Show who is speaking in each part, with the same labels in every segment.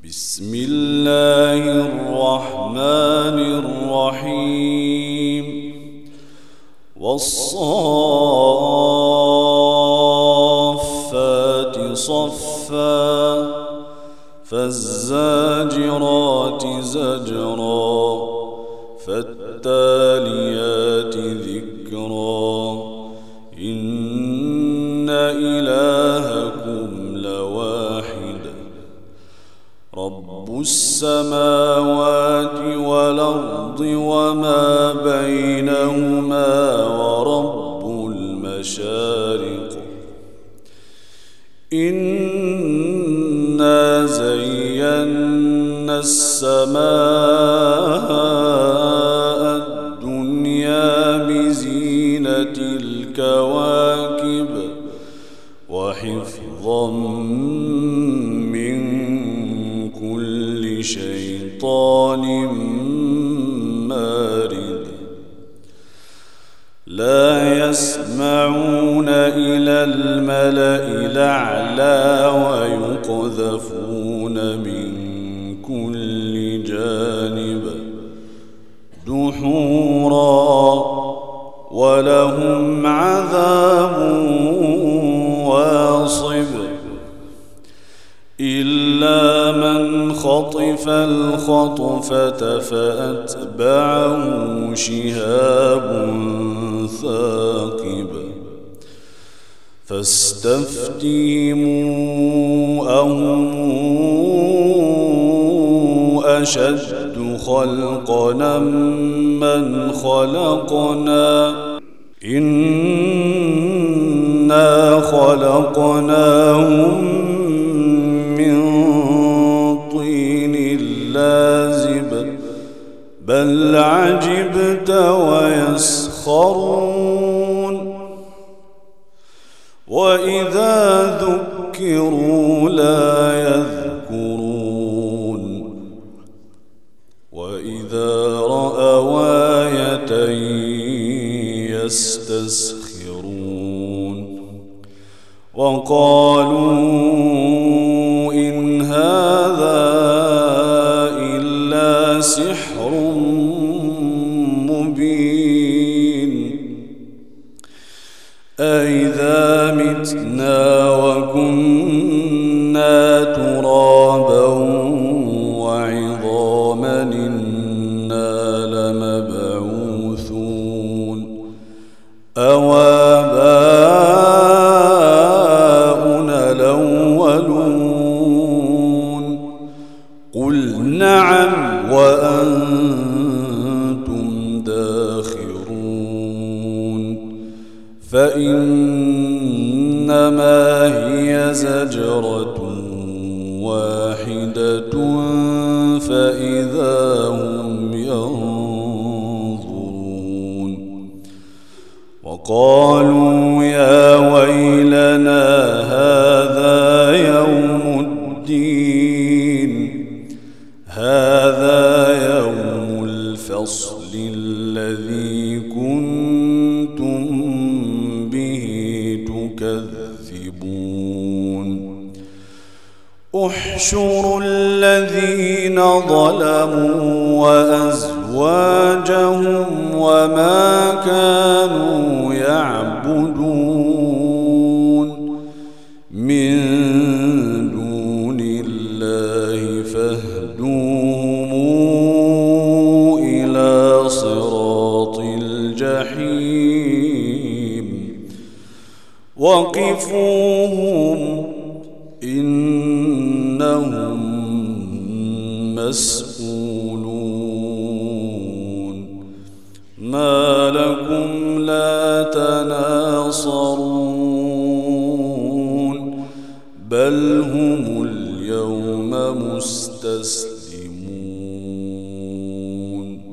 Speaker 1: بسم الله الرحمن الرحيم والصافات صفا فالزاجرات زجرا فالتاليات ذكرا إن إلهكم لواحد رب السماوات والأرض وما بينهما ورب المشارق إنا زينا السماء الدنيا بزينة الكواكب وحفظا من كل شيطان مارد لا يسمعون إلى الملأ الأعلى ويقذفون من كل جانب دحورا ولهم عذاب واصب إلا من خطف الخطفة فأتبعه شهاب ثاقب فاستفتهموا أهم أشد خلقنا ممن خلقنا إنا خلقناهم من طين لازب بل عجبت ويسخرون وإذا ذكروا لا يذكرون وإذا رأوا آية يستسخرون وقالوا إن هذا إلا سحر مبين أإذا متنا وكنا ترابا وعظاما إنا لمبعوثون أو آباؤنا الأولون قل نعم وأنتم داخرون فإنما هي زجرة واحدة فإذا هم ينظرون وقالوا يا ويلنا هذا يوم الدين هذا يوم الفصل الذي كنتم به تكذبون احشروا الذين ظلموا وأزواجهم وما كانوا يعبدون من دون الله فاهدوهم إلى صراط الجحيم وقفوهم إنهم مسؤولون ما لكم لا تناصرون بل هم اليوم مستسلمون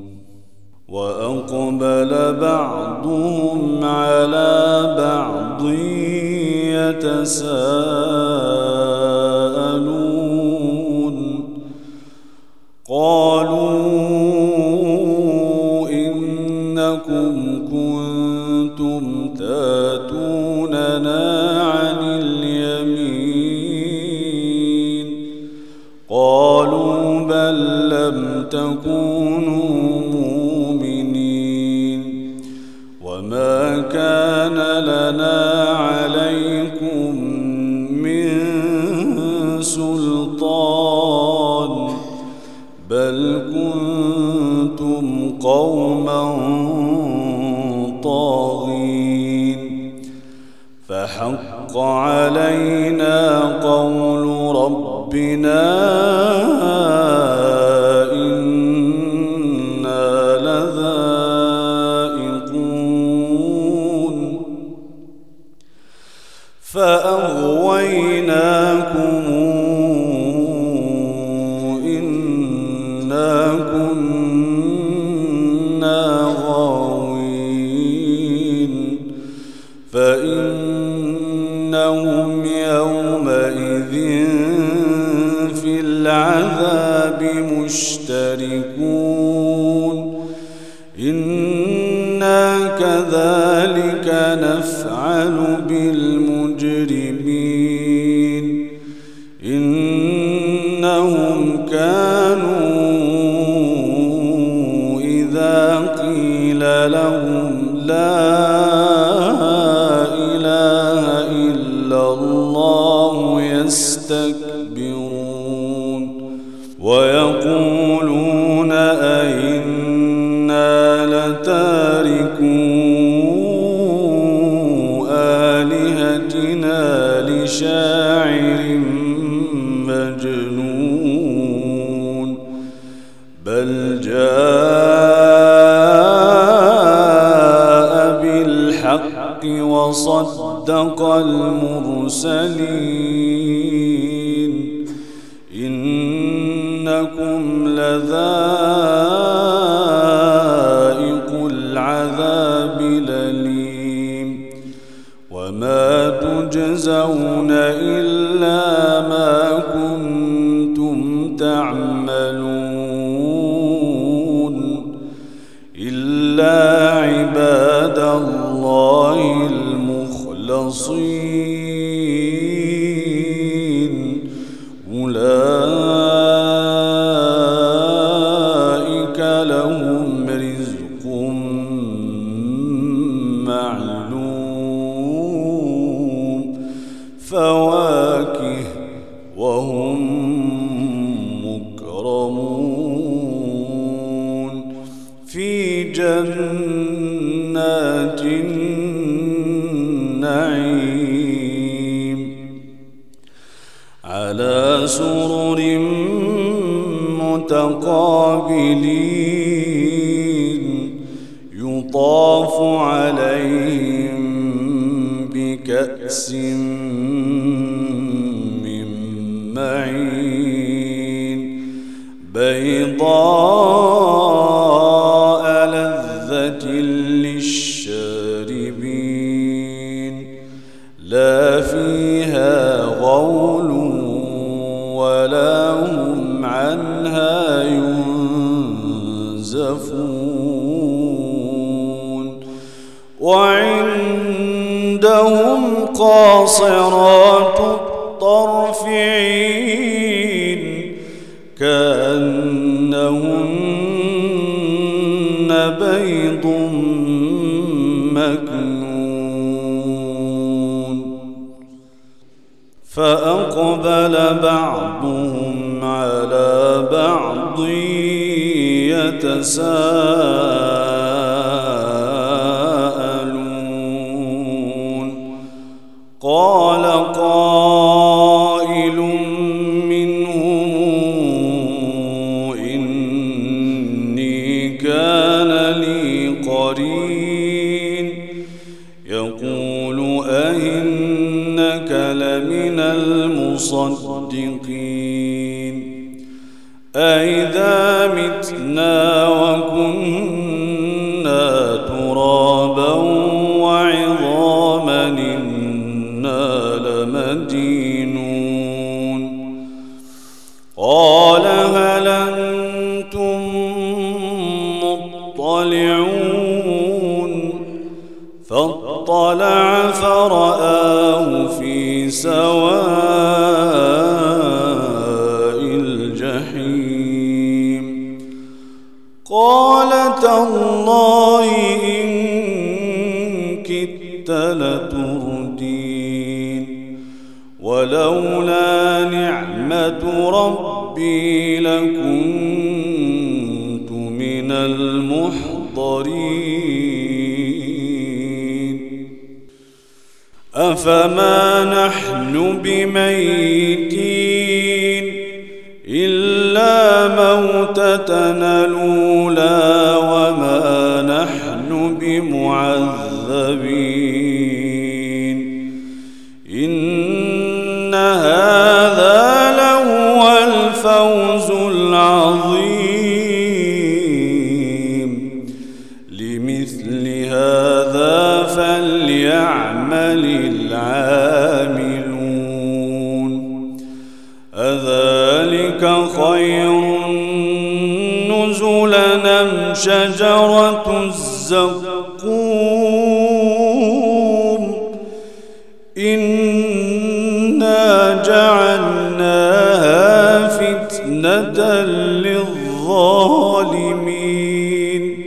Speaker 1: وأقبل بعضهم على بعض يتساءلون قالوا إنكم كنتم تاتوننا عن اليمين قالوا تكونوا مؤمنين وما كان لنا عليكم من سلطان بل كنتم قوما طاغين فحق علينا قول ربنا إنا لذائقون فأغويناكم إنا كنا غاوين فإنهم يومئذ في العذاب مشتركون إنا كذلك نفعل بالمجرمين إنهم كانوا إذا قيل لهم لا إله إلا الله يستكبرون ويقولون أئنا لتاركو آلهتنا لشاعر مجنون بل جاء بالحق وصدق المرسلين إنكم لذائق العذاب الأليم وما تجزون إلا ما كنتم تعملون إلا عباد الله المخلصين أولئك لهم رزق معلوم فواكه وهم مكرمون في جنات النعيم على سرر متقابلين يطاف عليهم بكأس من معين بيضاء لذة للشاربين لا فيها غول ولا هم عنها ينزفون وعندهم قاصرات الطرف عين كأنهن بيض مكنون فأقبل بعضهم على بعض يتساءلون قال قائل منهم إني كان لي قرين يقول أئنك لمن المصدقين أئذا متنا وكنا ترابا وعظاما إنا لمدينون قال هل أنتم مطلعون فاطلع فرآه في سواء الجحيم قال تالله إن كدت لتردين ولولا نعمة ربي لكنت من المحضرين أفما نحن بميتين إلا موتتنا الأولى وما نحن بمعذبين إن هذا لهو الفوز العظيم لمثل هذا فليعمل العاملون أذلك خير نزلا أم شجرة الزقوم إنا جعلناها فتنة للظالمين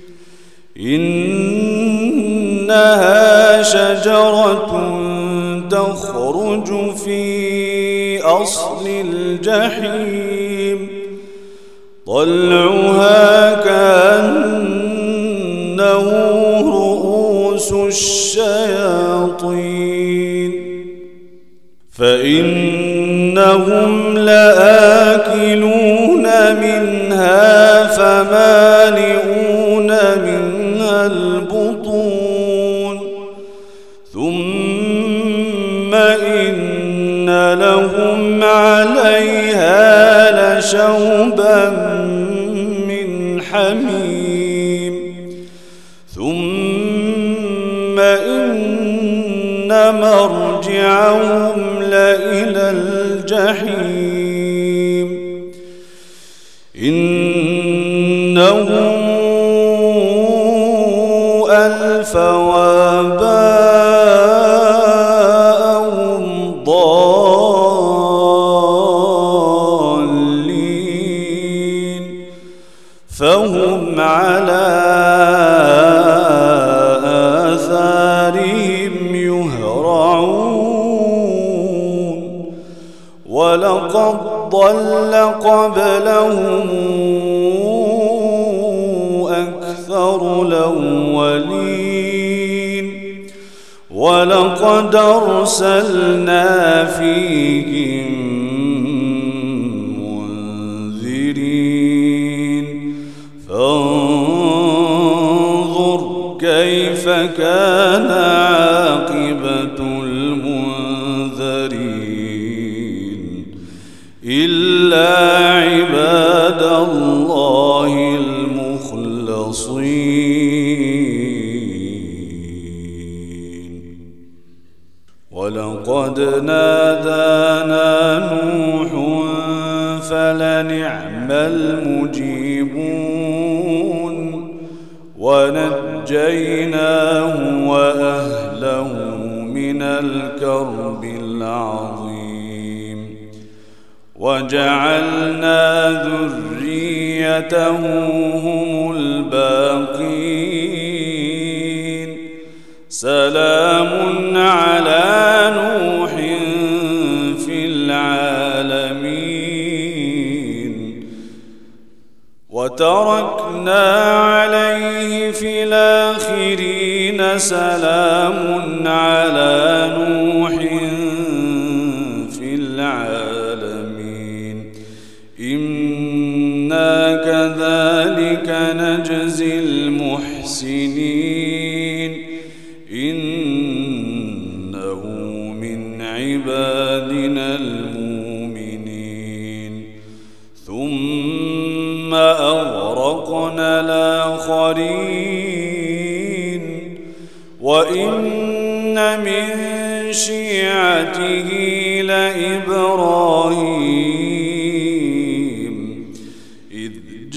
Speaker 1: إنها شجرة تخرج في أصل الجحيم طلعها كأنه رؤوس الشياطين فإنهم لآكلون منها فمالئون منها البطون ثم إن لهم عليها لشوبا من حميم ثم إن مرجعهم لإلى الجحيم إنهم ألفوا آباءهم ضالين فهم على آثارهم يهرعون ولقد ضل قبلهم أكثر الأولين ولقد أرسلنا فيهم منذرين فانظر كيف كان عاقبة المنذرين إلا عباد الله المخلصين ولقد نادانا نوح فلنعم المجيبون ونجيناه وأهله من الكرب العظيم وجعلنا ذريته هم الباقين سلام على نوح في العالمين وتركنا عليه في الآخرين سلام على نوح في العالمين إنا كذلك نجزي المحسنين إنه من عبادنا المؤمنين ثم أغرقنا الآخرين وإن من شيعته لإبراهيم إذ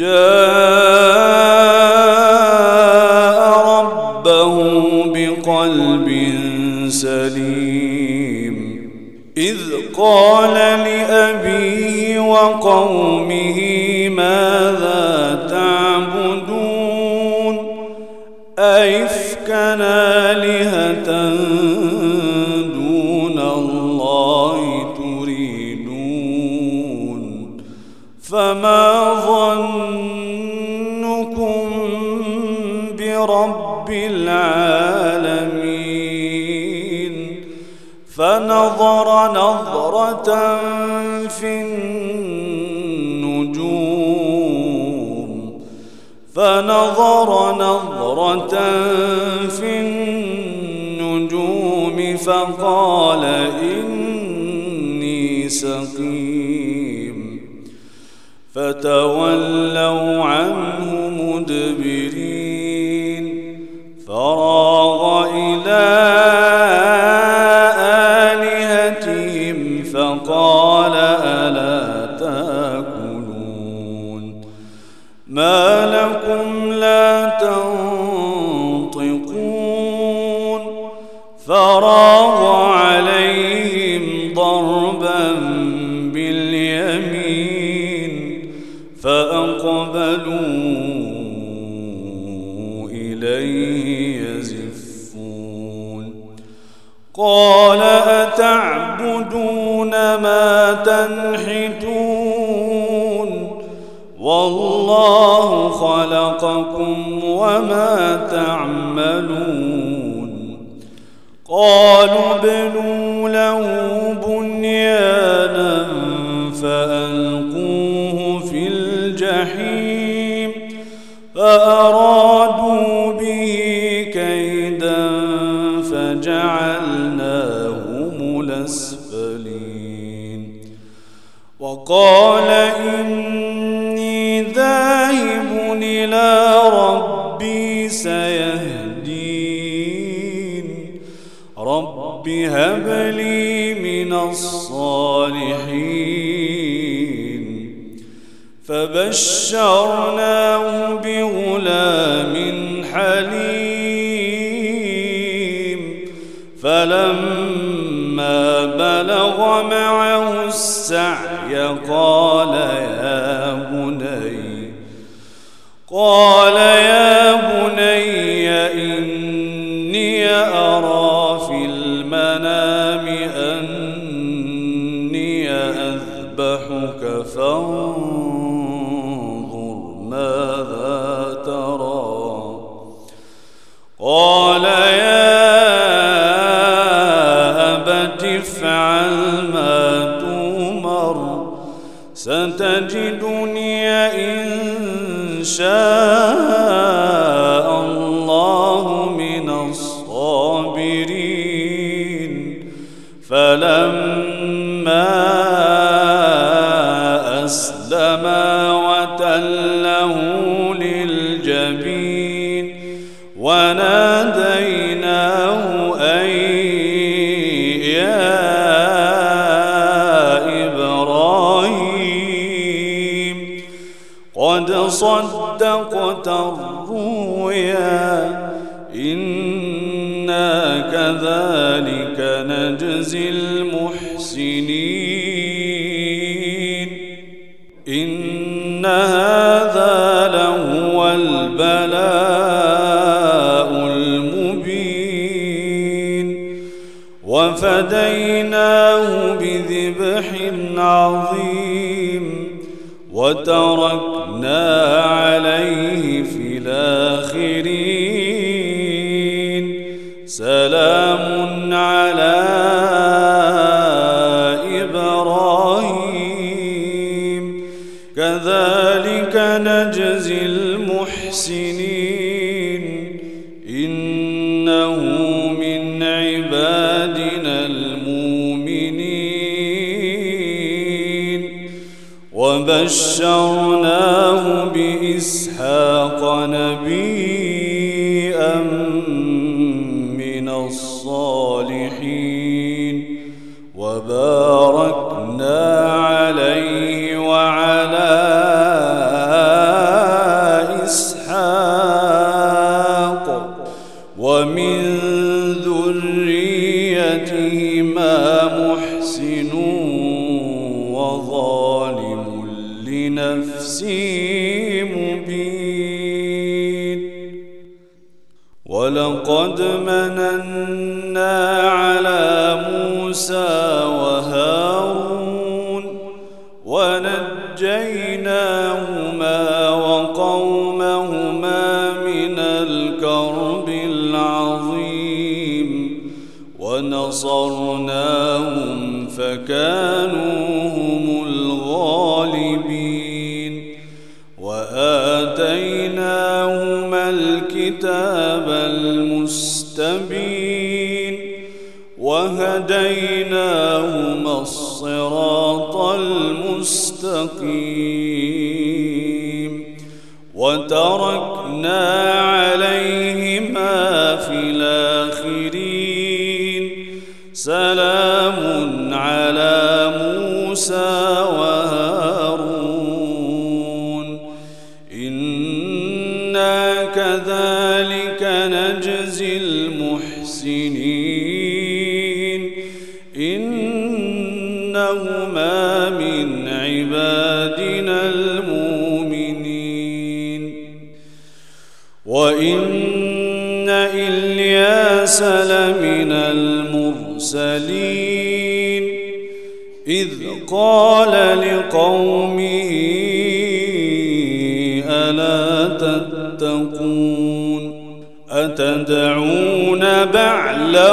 Speaker 1: جاء ربه بقلب سليم إذ قال لأبيه وقومه ماذا تعبدون أئفكا آلهة دون الله تريدون فما ظنكم برب العالمين فنظر نظرة في النجوم فقال إني سقيم فتولوا عنه مدبرين فراغ إلى آلهتهم فقال ألا تأكلون ما لكم لا تنطقون فراغ عليهم ضربا باليمين فأقبلوا إليه يزفون قال أتعبدون ما تنحتون والله خلقكم وما تعملون قالوا ابنوا له بنيانا فألقوه في الجحيم فأرادوا به كيدا فجعلناهم الأسفلين وقال إني ذاهب إلى ربي سيهدين رب هب لي من الصالحين فبشرناه بغلام حليم فلما بلغ معه السعي قال يا بني إني أرى في المنام أني أذبحك فانظر ماذا ترى قال يا أبت افعل ما تؤمر ستجدني إن شاء الله من الصابرين فلما أسلما وتله للجبين وناديناه أن يا إبراهيم قد صدقت الرؤيا إنا كذلك نجزي المحسنين إن هذا لهو البلاء المبين وفديناه بذبح عظيم وتركنا عليه في الآخرين سلام على إبراهيم كذلك نجزي المحسنين إنه من عبادنا المؤمنين وبشرناه بإسحاق نبيا من الصالحين وباركنا عليه وعلى إسحاق ومن ذريتهما محسن وظالم لنفسه مبين ولقد مننا على موسى وهارون ونجيناهما وقومهما من الكرب العظيم ونصرناهم فكانوا هم الغالبين وآتيناهما الكتاب المستبين وهديناهما الصراط المستقيم وتركنا عليهما في الآخرين سلام على موسى وهارون إنا كذلك نجزي المحسنين إنهما من عبادنا المؤمنين وإن إلياس لمن المرسلين إذ قال لقومه ألا تتقون أتدعون بعلا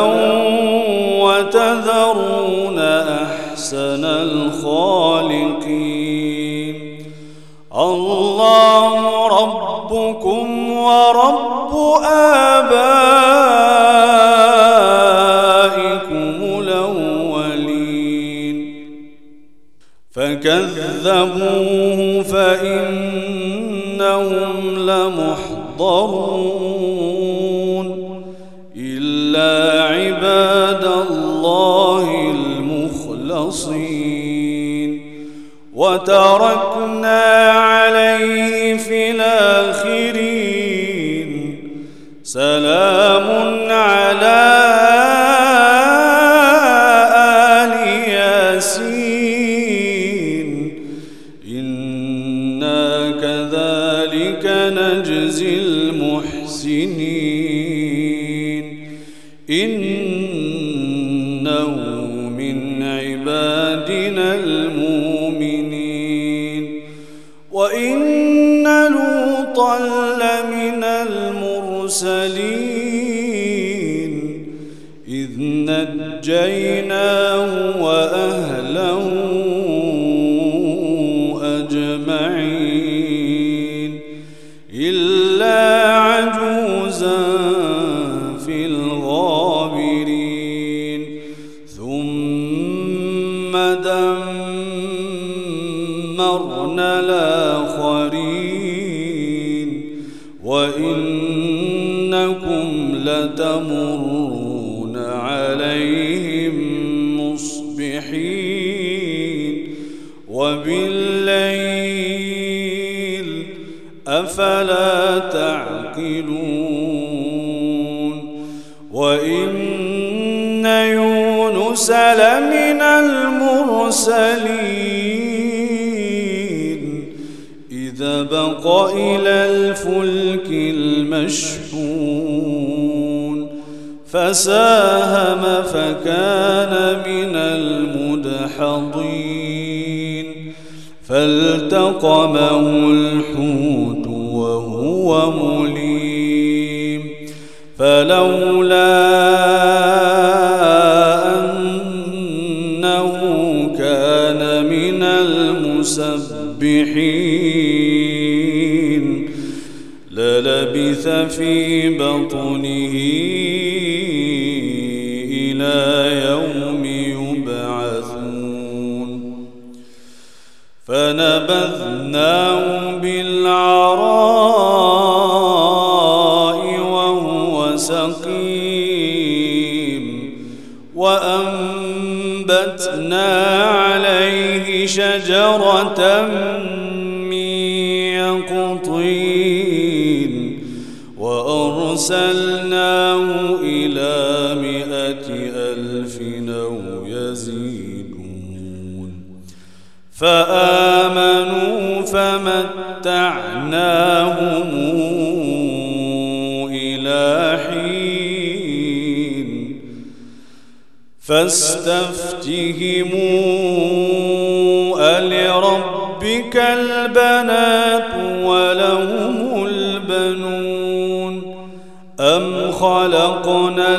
Speaker 1: وتذرون أحسن الخالقين الله ربكم ورب آبائكم الأولين فكذبوه فإنهم لمحضرون إلا عباد الله المخلصين وتركنا عليه في الآخرين سلام على آل ياسين إنا كذلك نجزي المحسنين إنه من عبادنا المؤمنين وإن لوطا لمن المرسلين إذ نجيناه وأهله أجمعين إلا عجوزا في الغابرين ثم دمرنا الآخرين وإنكم لتمرون عليهم مصبحين وبالليل أفلا تعقلون وإن يونس لمن المرسلين إذا بق إلى الفلك المشحون فساهم فكان من المدحضين فالتقمه الحوت وهو مليم فلولا أنه كان من المسبحين للبث في بطنه إلى يوم يبعثون فنبذناه بالعراء وهو سقيم وأنبتنا عليه شجرة من يقطين وأرسلناه إلى 100,000 أو يزيدون فآمنوا فمتعناهم إلى حين فاستفتهموا ألربك البنات ولهم البنون أم خلقنا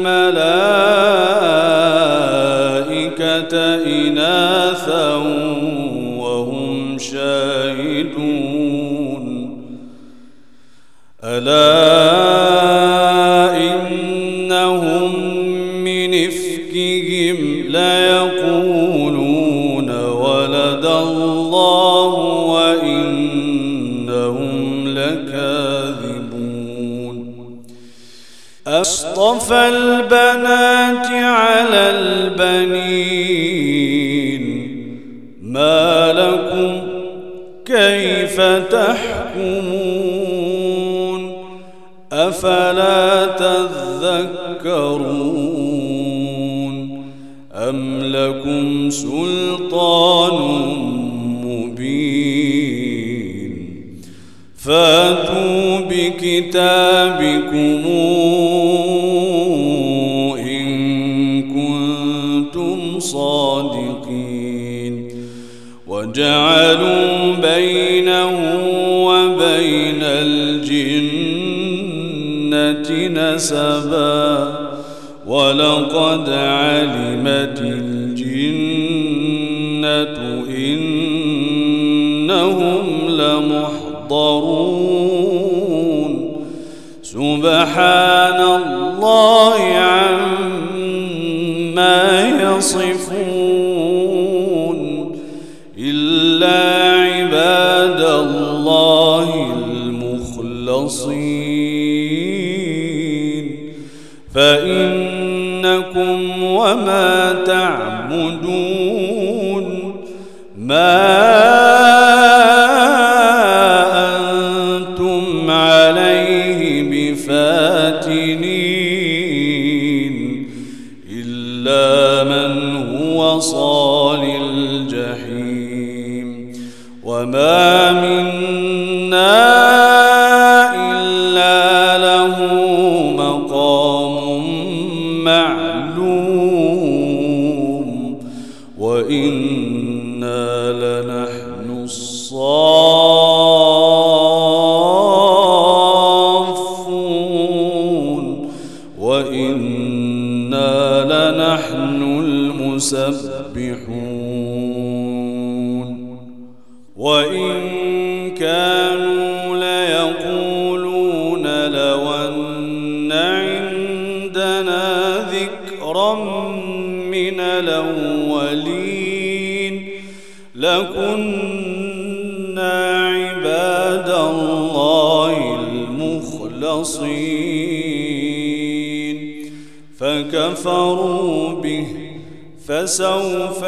Speaker 1: الملائكة إناثا وهم شاهدون ألا إنهم من إفكهم ليقولون ولد الله وإنهم لكاذبون أصطفى البنات على البنين ما لكم كيف تحكمون أفلا تذكرون أم لكم سلطان مبين فاتوا بكتابكم إن كنتم صادقين وجعلوا بينه وبين الجنة نسبا ولقد علمت الجنة إنهم لمحضرون سبحان الله عما يصفون إلا عباد الله المخلصين فإنكم وما تعبدون ما أنتم عليه بفاتنين إلا من هو صال الجحيم وما منا إلا له مقام معلوم وإنا لنحن الصافون وإنا لنحن المسبحون وإن كانوا ليقولون لو أن عندنا ذكرا من الأولين لكنا عباد الله المخلصين فكفروا به فسوف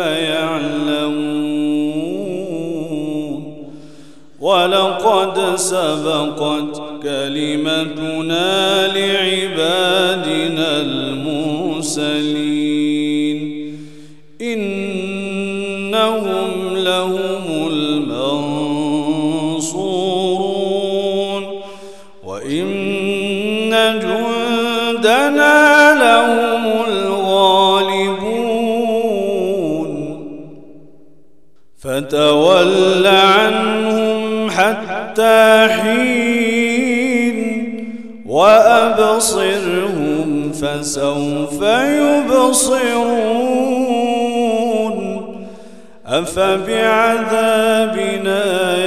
Speaker 1: يعلمون ولقد سبقت كلمتنا لعبادنا المرسلين إنهم لهم المنصورون وإن جندنا لهم الغالبون فتول عنهم حتى حين وأبصرهم فسوف يبصرون أفبعذابنا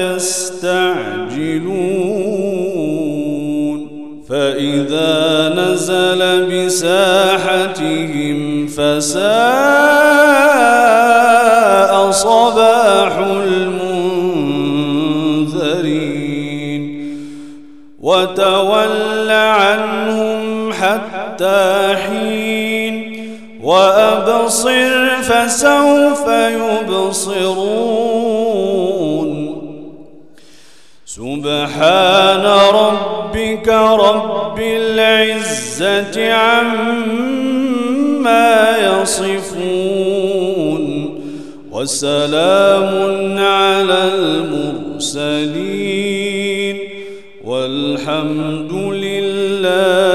Speaker 1: يستعجلون فإذا نزل بساحتهم فساء صباح المنذرين وتول عنهم حتى حين وأبصر فسوف يبصرون سبحان ربك رب العزة عما يصفون وسلام على المرسلين والحمد لله